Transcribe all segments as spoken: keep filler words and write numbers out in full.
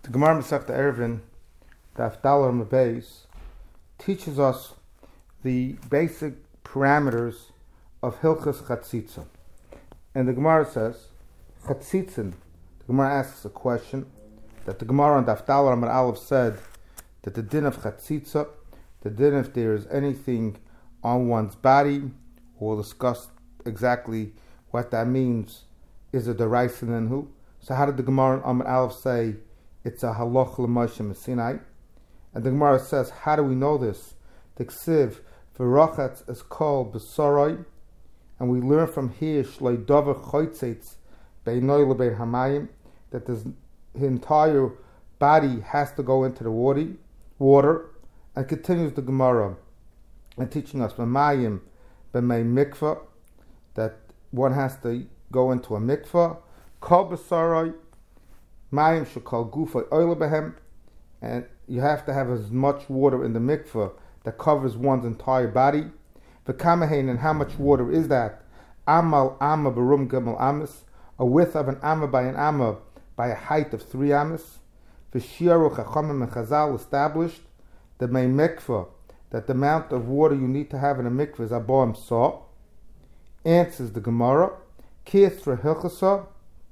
The Gemara Masechta Eruvin, Daf Dalar Mabez, teaches us the basic parameters of Hilchas Chatzitza. And the Gemara says, Chatzitzin, the Gemara asks a question that the Gemara on Daf Dalar Amar Aleph said that the din of Chatzitza, the din if there is anything on one's body, we'll discuss exactly what that means, is a Daraisa and who. So how did the Gemara on Amar Aleph say it's a halach l'Moshe Sinai? And the Gemara says, how do we know this? The Ksiv v'rochatz is called b'soroi, and we learn from here shloi dover choytzeitz beinoi lebein hamayim, that his entire body has to go into the water, water, and continues the Gemara and teaching us b'mayim b'mei mikvah, that one has to go into a mikvah, kol b'soroi, mayim should call gufa oile behem, and you have to have as much water in the mikveh that covers one's entire body. V'kamahein, and how much water is that? Amal amma barum gamal amis, a width of an amma by an amma by a height of three amis. V'shiaru chachamim and chazal established the may mikveh, that the amount of water you need to have in a mikveh is aboam saw. Answers the Gemara, kiyatra hilchasa.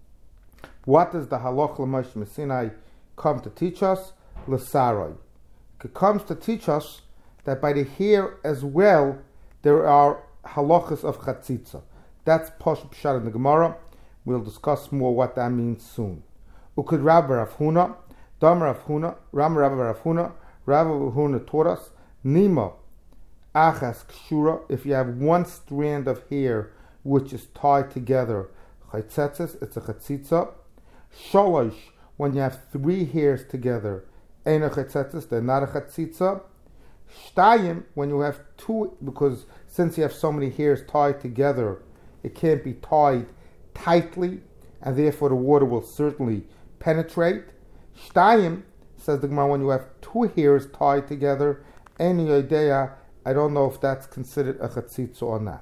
What does the halach l'Moshe Sinai come to teach us? L'sarai. It comes to teach us that by the hair as well there are halachas of chatzitza. That's Posh Pshat in the Gemara. We'll discuss more what that means soon. Ukud Rav Rav Huna, Dam Rav Huna, Ram Rav Rav Huna, Rav Rav Huna taught us, Nima Achas Kshura, if you have one strand of hair which is tied together, chaytzetzes, it's a chatzitza. Sholosh, when you have three hairs together, ein a chatzitzah, they're not a chatzitza. Shtayim, when you have two, because since you have so many hairs tied together, it can't be tied tightly, and therefore the water will certainly penetrate. Shtayim, says the Gemara, when you have two hairs tied together, ein yodea, I don't know if that's considered a chatzitza or not.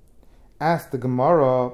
Ask the Gemara,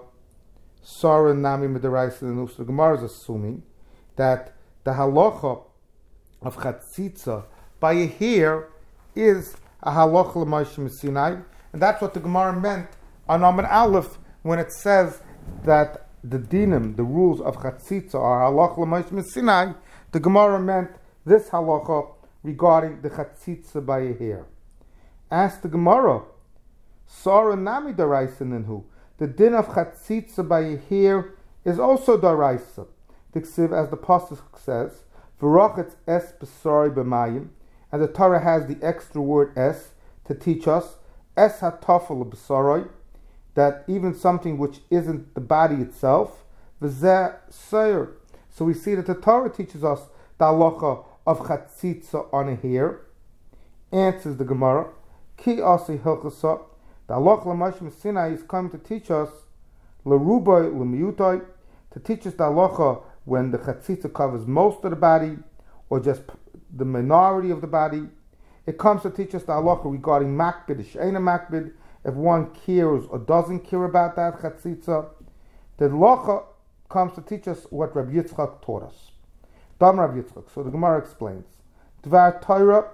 Sara Nami Midaraisa, the Gemara is assuming that the halacha of chatzitza by a hair is a halacha l'Moshe Sinai, and that's what the Gemara meant on Amar Aleph when it says that the dinim, the rules of chatzitza, are halacha l'Moshe Sinai. The Gemara meant this halacha regarding the chatzitza by a hair. Ask the Gemara, Sara Nami Daraisa Ninhu. The din of chatzitza by a hair is also daraisa. The Ksiv, as the pasuk says, v'rochatz es b'soroi b'mayim, and the Torah has the extra word es to teach us es hatafel b'soroi, that even something which isn't the body itself, v'zeh seir. So we see that the Torah teaches us the halacha of chatzitza on a hair. Answers the Gemara, ki asi hilchasa. The halach l'Moshe Sinai is coming to teach us l'rubai l'miyutai, to teach us the halacha when the chatzitza covers most of the body or just the minority of the body. It comes to teach us the halacha regarding makbid, she'ena makbid, if one cares or doesn't care about that chatzitza. The halacha comes to teach us what Rabbi Yitzchak taught us. Dam Rabbi Yitzchak. So the Gemara explains, Dvar Torah,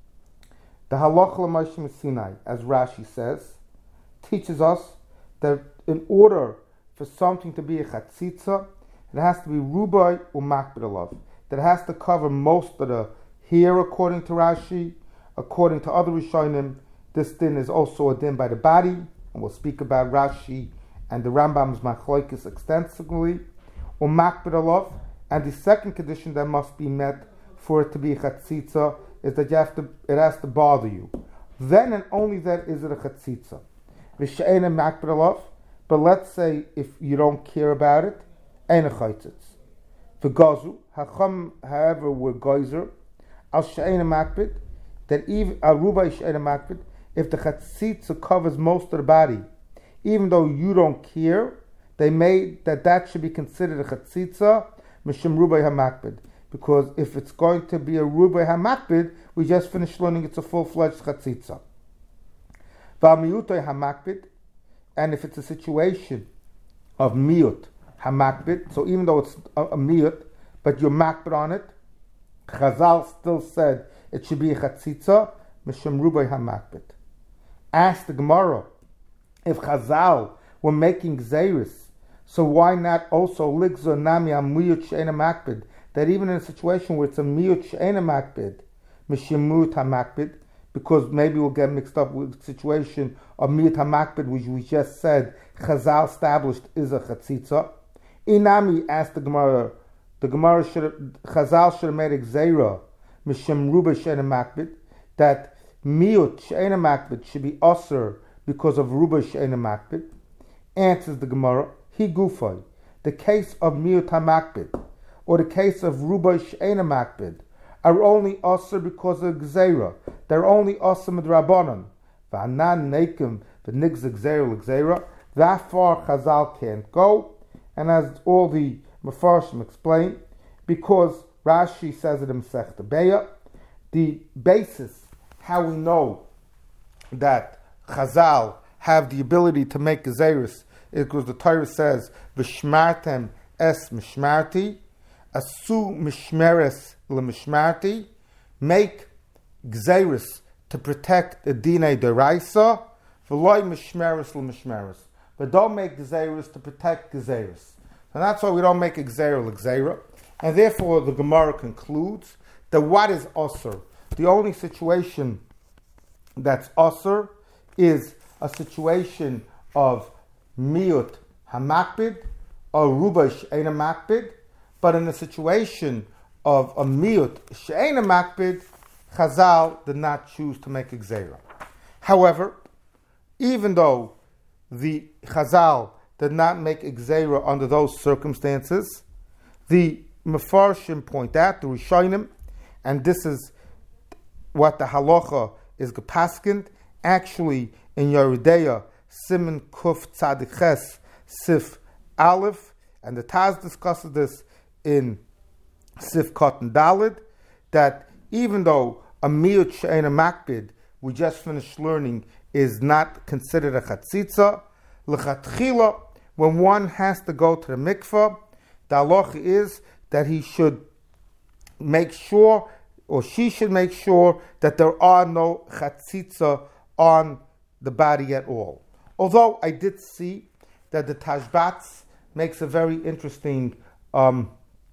the halacha l'Moshe Sinai, as Rashi says, teaches us that in order for something to be a chatzitza, it has to be rubai or makbid alav. That it has to cover most of the hair, according to Rashi. According to other Rishonim, this din is also a din by the body, and we'll speak about Rashi and the Rambam's machlokes extensively. Or makbid alav, and the second condition that must be met for it to be a chatzitza is that you have to, it has to bother you. Then and only then is it a chatzitza. V'she'ena makbid alav, but let's say if you don't care about it, ein a chaytzitz. V'gazu, hacham, however, were geyser, al she'ena makbid, that even, al rubai she'ena makbid, if the chatzitza covers most of the body, even though you don't care, they made that that should be considered a chatzitza, mishum rubai hamakbid. Because if it's going to be a rubai hamakbid, we just finished learning it's a full-fledged chatzitza. V'amiyutay hamakbid, and if it's a situation of miyut hamakbid, so even though it's a, a miyut, but you're makbid on it, Chazal still said it should be a chatzitza, Mishum Rubai HaMakbid. Ask the Gemara, if Chazal were making Gzeiris, so why not also Ligzo Nami Amiyut She'ena Makbid, that even in a situation where it's a Miyut She'ena Makbid, Mishimut HaMakbid, because maybe we'll get mixed up with the situation of Miyut HaMakbid, which we just said Chazal established is a Chatzitza. Inami asked the Gemara, the Gemara should have, Chazal should have made a Gzeira, Mishim Ruba She'ena Makbid, that Miyut She'ena Makbid should be Osir because of Ruba She'ena Makbid. Answers the Gemara, He Gufay, the case of Miyut HaMakbid, or the case of Ruba She'ena Makbid, are only Osir because of Gzeira. They're only Osir Midrabanan. V'anan Nekim, the Nigz Gzeira L'Gzeira. That far Chazal can't go. And as all the Mefarshim explain, because Rashi says it in Masechta Beya, the basis how we know that Chazal have the ability to make Gezeiris is because the Torah says, V'shmartem es mishmarti, asu mishmeres l'mishmarti, make Gezeiris to protect the Dinei Deraisa, v'loi mishmeres l'mishmeres. But don't make Gezeiris to protect Gezeiris. And that's why we don't make Gezeira l'Gezeira. And therefore the Gemara concludes that what is Osir? The only situation that's Osir is a situation of Miyut HaMakbid or Ruba She'ena Makbid, but in a situation of a Miyut She'ena Makbid, Chazal did not choose to make a Gzeira. However, even though the Chazal did not make a Gzeira under those circumstances, the Mefarshim point out, the Rishonim, and this is what the halacha is gepaskind, actually in Yeridea, Siman Kuf Tzadik Ches Sif Aleph, and the Taz discusses this in Sif Cotton Dalid, that even though a Miyut She'ena Makbid, we just finished learning, is not considered a Chatzitza, L'chatchila, when one has to go to the mikveh, the halacha is that he should make sure, or she should make sure, that there are no chatzitza on the body at all. Although I did see that the Tashbatz makes a very interesting um,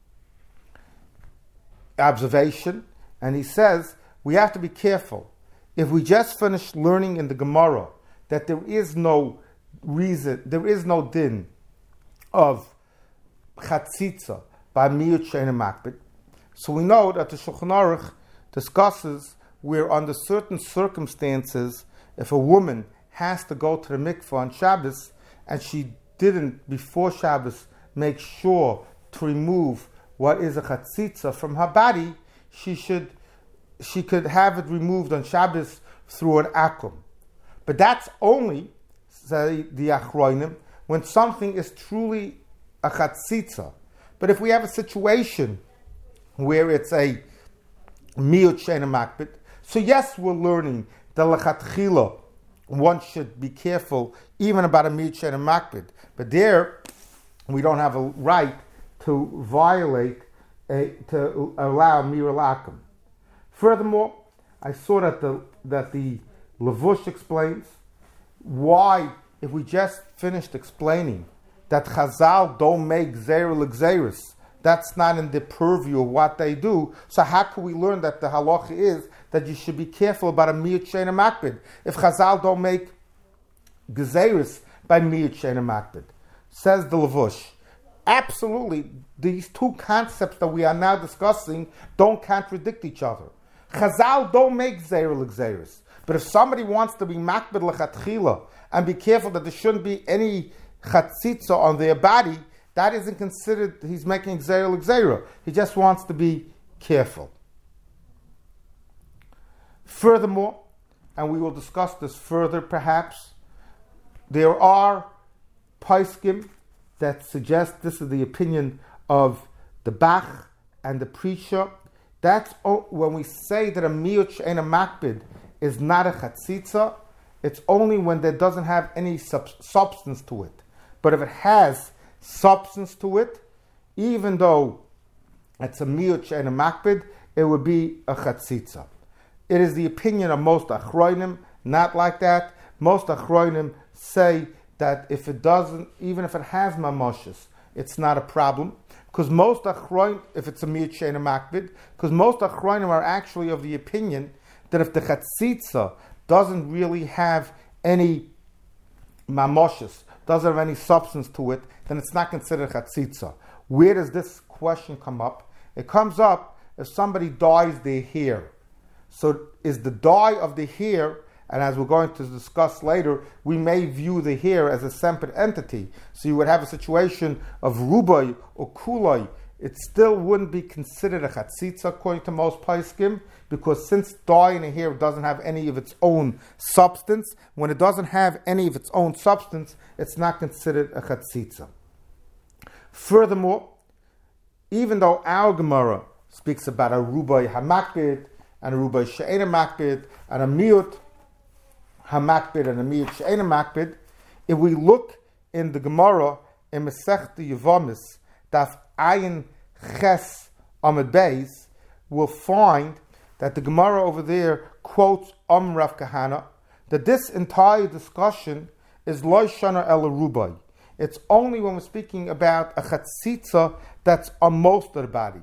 observation, and he says we have to be careful. If we just finished learning in the Gemara that there is no reason, there is no din of chatzitza by Miyut She'ena Makbid, so we know that the Shulchan Aruch discusses where under certain circumstances, if a woman has to go to the mikveh on Shabbos and she didn't before Shabbos make sure to remove what is a chatzitza from her body, she should she could have it removed on Shabbos through an akum. But that's only, say the Achroinim, when something is truly a chatzitza. But if we have a situation where it's a Miyut She'ena Makbid, so yes, we're learning the lechatchila, one should be careful even about a Miyut She'ena Makbid. But there, we don't have a right to violate, a, to allow Mir Lakum. Furthermore, I saw that the that the Levush explains why, if we just finished explaining that Chazal don't make Gzeira l'Gzeiris, that's not in the purview of what they do. So how can we learn that the halacha is that you should be careful about a Miyut She'ena Makbid if Chazal don't make Gezeiris by Miyut She'ena Makbid? Says the Levush, absolutely, these two concepts that we are now discussing don't contradict each other. Chazal don't make Gzeira l'Gzeiris, but if somebody wants to be Makbid l'chatchila and be careful that there shouldn't be any chatzitza on their body, that isn't considered he's making Gzeira l'Gzeira. He just wants to be careful. Furthermore, and we will discuss this further perhaps, there are poskim that suggest, this is the opinion of the Bach and the Prisha, that's when we say that a Miyut She'ena Makbid is not a chatzitza, it's only when there doesn't have any sub- substance to it. But if it has substance to it, even though it's a Miyut She'ena Makbid, it would be a chatzitza. It is the opinion of most achronim, not like that. Most achronim say that if it doesn't, even if it has mamoshes, it's not a problem. Because most achronim, if it's a miyut she'eina makbid, because most achronim are actually of the opinion that if the chatzitza doesn't really have any mamoshes, doesn't have any substance to it, then it's not considered chatzitza. Where does this question come up? It comes up if somebody dyes their hair. So is the dye of the hair, and as we're going to discuss later, we may view the hair as a separate entity. So you would have a situation of rubai or kulai. It still wouldn't be considered a chatzitza according to most poskim, because since dye in the hair doesn't have any of its own substance, when it doesn't have any of its own substance, it's not considered a chatzitza. Furthermore, even though our Gemara speaks about a rubai hamakbid and a rubai she'eina makbid and a miyut hamakbid and a miyut she'eina makbid, if we look in the Gemara in Masechta Yevamis, Daf Ayin Ches Amud Beis, we'll find that the Gemara over there quotes Om Rav Kahana, that this entire discussion is Lo Shana El Rubai. It's only when we're speaking about a chatzitza that's on most of the body.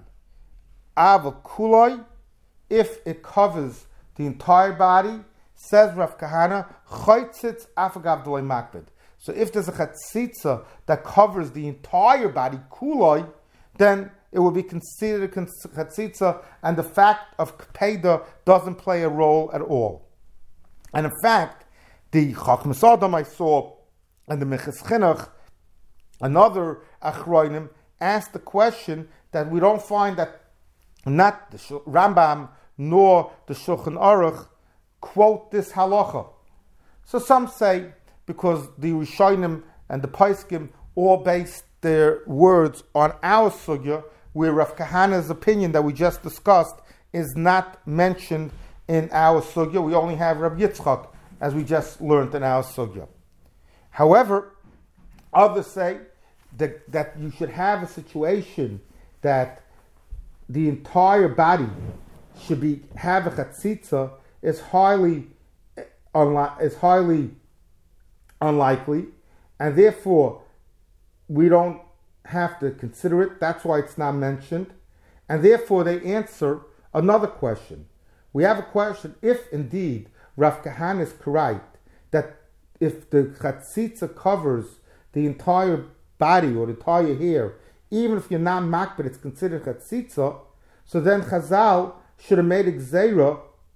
Ava kuloi, if it covers the entire body, says Rav Kahana, chaytzitz afagav d'loi makbid. So if there's a chatzitza that covers the entire body, kuloi, then it will be considered a chatzitza, and the fact of kpeda doesn't play a role at all. And in fact, the Chachmas Adam I saw and the Meches Chinuch, another achronim, asked the question that we don't find that not the Rambam nor the Shulchan Aruch quote this halacha. So some say because the Rishonim and the Poskim all based their words on our sugya, where Rav Kahana's opinion that we just discussed is not mentioned in our sugya. We only have Rav Yitzchak, as we just learned in our sugya. However, others say that, that you should have a situation that the entire body should be have a chatzitza is highly unli- is highly unlikely, and therefore we don't have to consider it. That's why it's not mentioned, and therefore they answer another question. We have a question: if indeed Rav Kahana is correct that if the chatzitza covers the entire body or the entire hair, even if you're not makbid, it's considered chatzitza. So then Chazal should have made a gzeira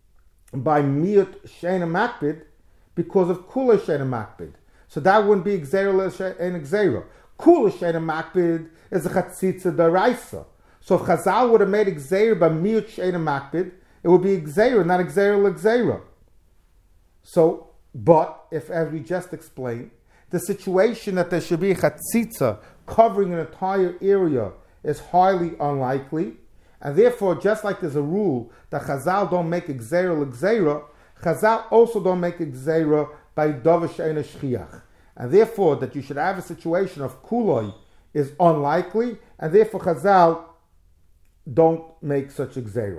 by miyut she'eina makbid because of kula she'eina makbid. So that wouldn't be gzeira she'eina gzeira. Kula she'eina makbid is a chatzitza daraisa. So if Chazal would have made a gzeira by miyut she'eina makbid, it would be a gzeira, not a gzeira l'gzeira. So, but if, as we just explained, the situation that there should be a chatzitza covering an entire area is highly unlikely, and therefore, just like there's a rule that Chazal don't make a gzeira l'gzeira, Chazal also don't make a gzeira by davar she'eina shchiach, and therefore that you should have a situation of kuloi is unlikely, and therefore Chazal don't make such a gzeira.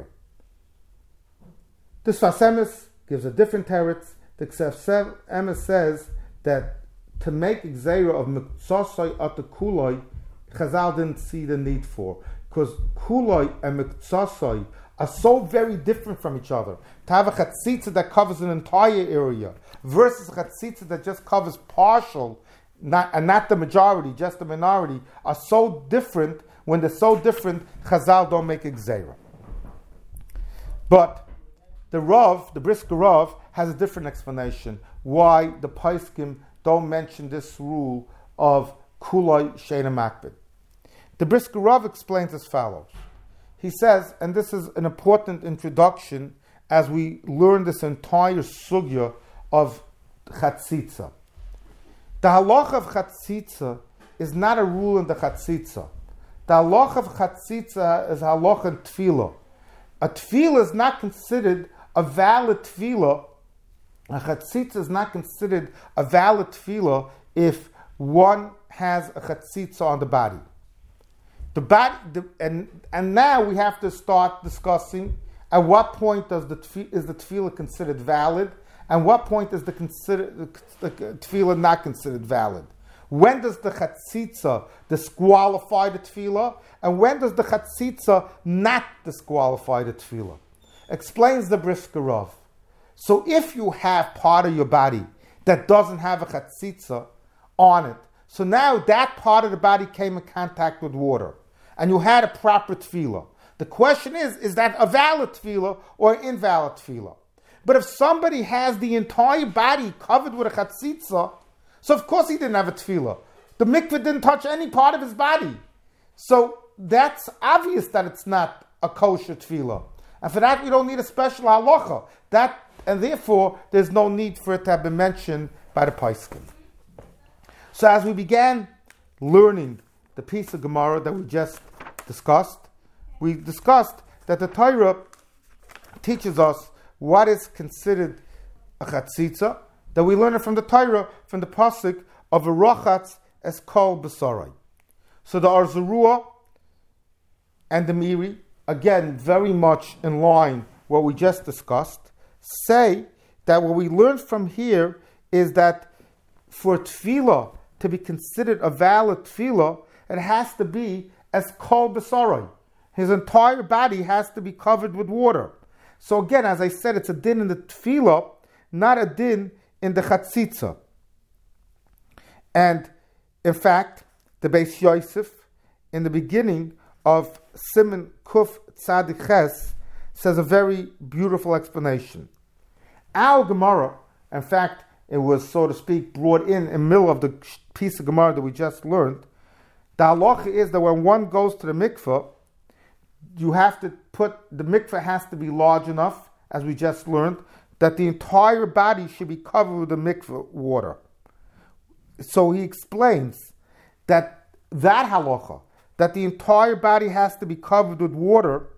The Sfas Emes gives a different teretz. The Sfas Emes says that to make a gzeira of miktsasai at the kuloi, Chazal didn't see the need for, because kuloi and miktsasai are so very different from each other. To have a chatzitza that covers an entire area versus a chatzitza that just covers partial, not, and not the majority, just the minority, are so different. When they're so different, Chazal don't make a gzeira. But the Rav, the Brisker Rav, has a different explanation why the Poskim don't mention this rule of kuloi she'eina makbid. The Brisker Rav explains as follows. He says, and this is an important introduction as we learn this entire sugya of chatzitza. The halacha of chatzitza is not a rule in the chatzitza. The halacha of chatzitza is halacha in tefillah. A tefillah is not considered a valid tefillah. A chatzitza is not considered a valid tefillah if one has a chatzitza on the body. The body, the, and and now we have to start discussing at what point does the is the tefillah considered valid, and what point is the consider the, the tefillah not considered valid. When does the chatzitza disqualify the tefillah, and when does the chatzitza not disqualify the tefillah? Explains the Brisker Rav. So if you have part of your body that doesn't have a chatzitza on it, so now that part of the body came in contact with water, and you had a proper tefillah. The question is, is that a valid tefillah or an invalid tefillah? But if somebody has the entire body covered with a chatzitza, so of course he didn't have a tefillah. The mikveh didn't touch any part of his body. So that's obvious that it's not a kosher tefillah. And for that we don't need a special halacha. That, and therefore there's no need for it to have been mentioned by the Paiskim. So as we began learning the piece of Gemara that we just discussed, we discussed that the Torah teaches us what is considered a chatzitza, that we learn it from the Torah, from the pasuk of a rochatz es kol b'sarai. So the Or Zarua and the Miri, again, very much in line what we just discussed, say that what we learned from here is that for tefillah to be considered a valid tefillah, it has to be as kol b'sarai. His entire body has to be covered with water. So again, as I said, it's a din in the tefillah, not a din in the chatzitza. And in fact, the Beis Yosef, in the beginning of Siman Kuf Tzadik Ches, says a very beautiful explanation. Our Gemara, in fact, it was, so to speak, brought in in the middle of the piece of Gemara that we just learned. The halacha is that when one goes to the mikveh, you have to put, the mikveh has to be large enough, as we just learned, that the entire body should be covered with the mikveh water. So he explains that that halacha, that the entire body has to be covered with water,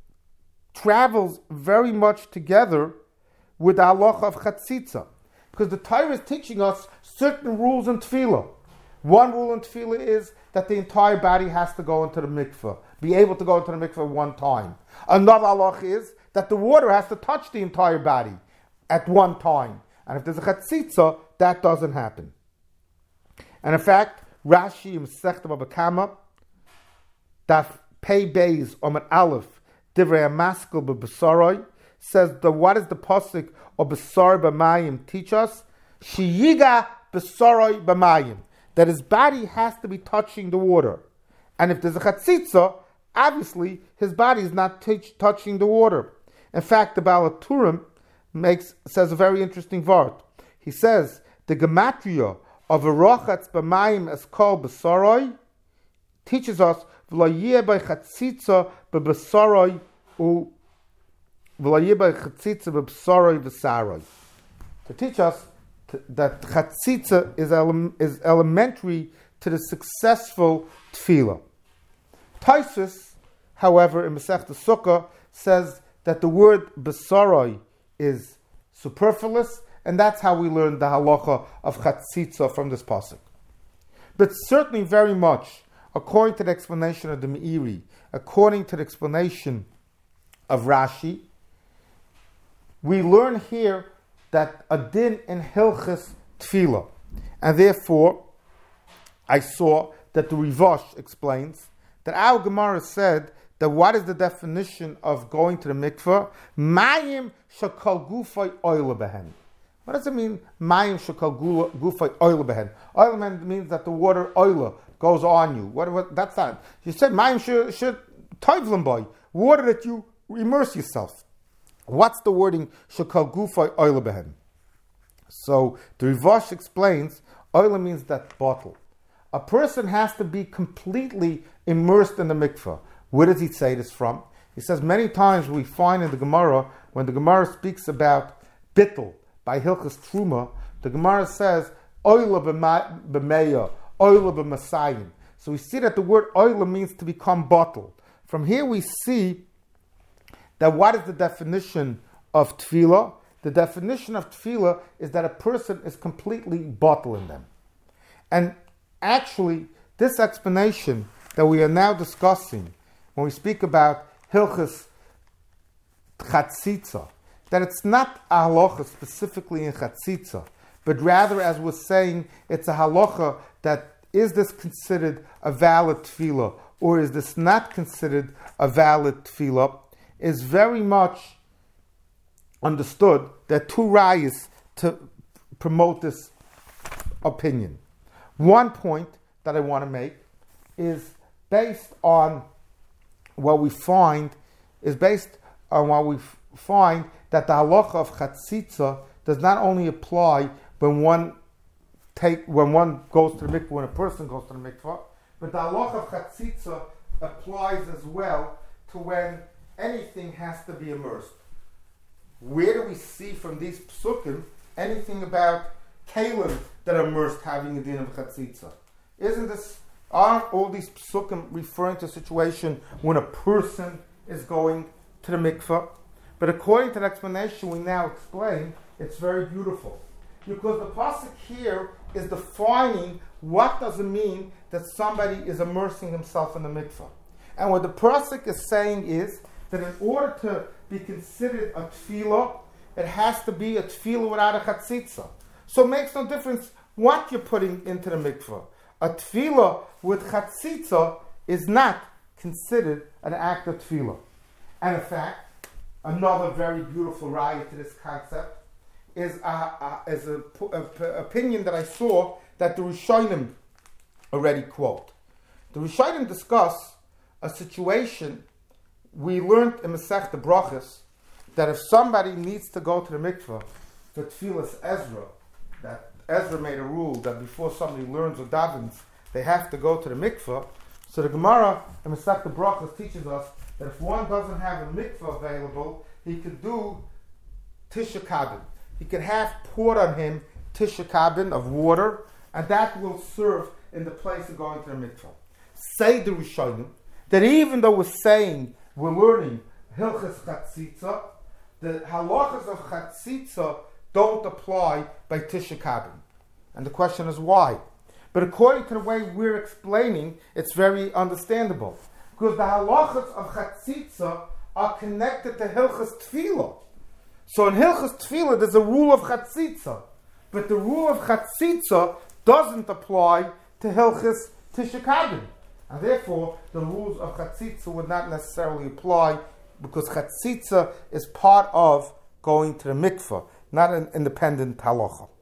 travels very much together with the halacha of chatzitza. Because the Torah is teaching us certain rules in tefillah. One rule in tefillah is that the entire body has to go into the mikveh, be able to go into the mikveh one time. Another halacha is that the water has to touch the entire body at one time. And if there's a chatzitza, that doesn't happen. And in fact, Rashi in Masechta Baba Kama, Daf Pei Beis Omer Aleph, Divrei HaMaskil B'Besaroi, says that what is the pasuk of Besar B'Mayim teach us? Sheyiga Besaroi B'Mayim, that his body has to be touching the water. And if there's a chatzitza, obviously his body is not t- touching the water. In fact, the Baal HaTurim makes says a very interesting word. He says the gematria of a rochatz b'mayim es kol b'saroi teaches us v'layeh b'chatzitza b'b'saroi u v'layeh b'chatzitza b'b'saroi v'saroi, to teach us t- that chatzitza is, ele- is elementary to the successful tefillah. Taisus, however, in Masechta Sukkah says that the word b'saroi is superfluous, and that's how we learn the halacha of chatzitza from this pasuk. But certainly very much, according to the explanation of the Meiri, according to the explanation of Rashi, we learn here that a din in Hilchis Tefillah. And therefore, I saw that the Rivosh explains that our Gemara said that what is the definition of going to the mikveh? Mayim shakal gufay oil behen. What does it mean? Mayim shakal gufay oil behen. Oil means that the water oil goes on you. What? what that's not. You said mayim should toivlim boy, water that you immerse yourself. What's the wording shakal gufay oil behen? So the Rivosh explains oil means that bottle. A person has to be completely immersed in the mikveh. Where does he say this from? He says many times we find in the Gemara, when the Gemara speaks about bittul by Hilchas Truma, the Gemara says oila b'meya, oila b'masayim. So we see that the word oila means to become bottled. From here we see that what is the definition of tefillah? The definition of tefillah is that a person is completely bottled in them. And actually, this explanation that we are now discussing when we speak about Hilchas Chatzitza, that it's not a halacha specifically in Chatzitza, but rather, as we're saying, it's a halacha that is this considered a valid tefillah, or is this not considered a valid tefillah, is very much understood. There are two rayas to promote this opinion. One point that I want to make is based on what we find, is based on what we f- find that the halacha of chatzitza does not only apply when one take when one goes to the mikvah, when a person goes to the mikvah, but the halacha of chatzitza applies as well to when anything has to be immersed. Where do we see from these psukim anything about kalim that are immersed having a din of chatzitza? Isn't this, aren't all these psukim referring to a situation when a person is going to the mikvah? But according to the explanation we now explain, it's very beautiful. Because the pasuk here is defining what does it mean that somebody is immersing himself in the mikvah. And what the pasuk is saying is that in order to be considered a tefillah, it has to be a tefillah without a chatzitza. So it makes no difference what you're putting into the mikvah. A tefillah with chatzitza is not considered an act of tefillah. And in fact, another very beautiful raya to this concept is a, a, is a, a, a opinion that I saw that the Rishonim already quote. The Rishonim discuss a situation we learned in Masechta Brachos, that if somebody needs to go to the mikveh for Tfilas Ezra, that Ezra made a rule that before somebody learns or davens, they have to go to the mikveh. So the Gemara in Masechta Brachos teaches us that if one doesn't have a mikveh available, he could do Tisha Kabin. He could have poured on him Tisha Kabin of water, and that will serve in the place of going to the mikveh. Say the Rishonim that even though we're saying we're learning Hilchas Chatzitza, the halachas of Chatzitza don't apply by Tisha Kabin. And the question is why? But according to the way we're explaining, it's very understandable. Because the halachas of Chatzitza are connected to Hilchas Tefillah. So in Hilchas Tefillah, there's a rule of Chatzitza. But the rule of Chatzitza doesn't apply to Hilchas Tisha Kabin. And therefore, the rules of Chatzitza would not necessarily apply, because Chatzitza is part of going to the mikveh, not an independent halacha.